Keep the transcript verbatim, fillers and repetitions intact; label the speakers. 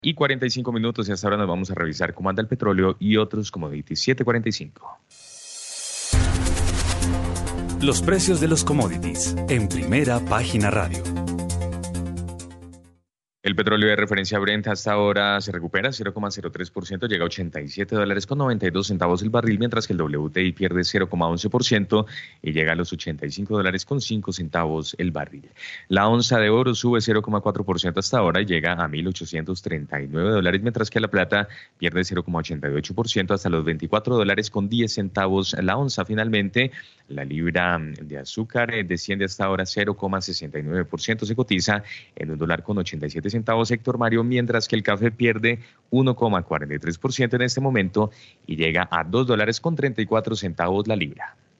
Speaker 1: Y cuarenta y cinco minutos y hasta ahora nos vamos a revisar cómo anda el petróleo y otros commodities. siete cuarenta y cinco.
Speaker 2: Los precios de los commodities en Primera Página Radio.
Speaker 1: El petróleo de referencia Brent hasta ahora se recupera cero coma cero tres por ciento, llega a ochenta y siete dólares con noventa y dos centavos el barril, mientras que el W T I pierde cero coma once por ciento y llega a los ochenta y cinco dólares con cinco centavos el barril. La onza de oro sube cero coma cuatro por ciento hasta ahora y llega a mil ochocientos treinta y nueve dólares, mientras que la plata pierde cero coma ochenta y ocho por ciento hasta los veinticuatro dólares con diez centavos la onza. Finalmente, la libra de azúcar desciende hasta ahora cero coma sesenta y nueve por ciento, se cotiza en un dólar con ochenta y siete centavos, Héctor Mario, mientras que el café pierde uno coma cuarenta y tres por ciento en este momento y llega a dos dólares con treinta y cuatro centavos la libra.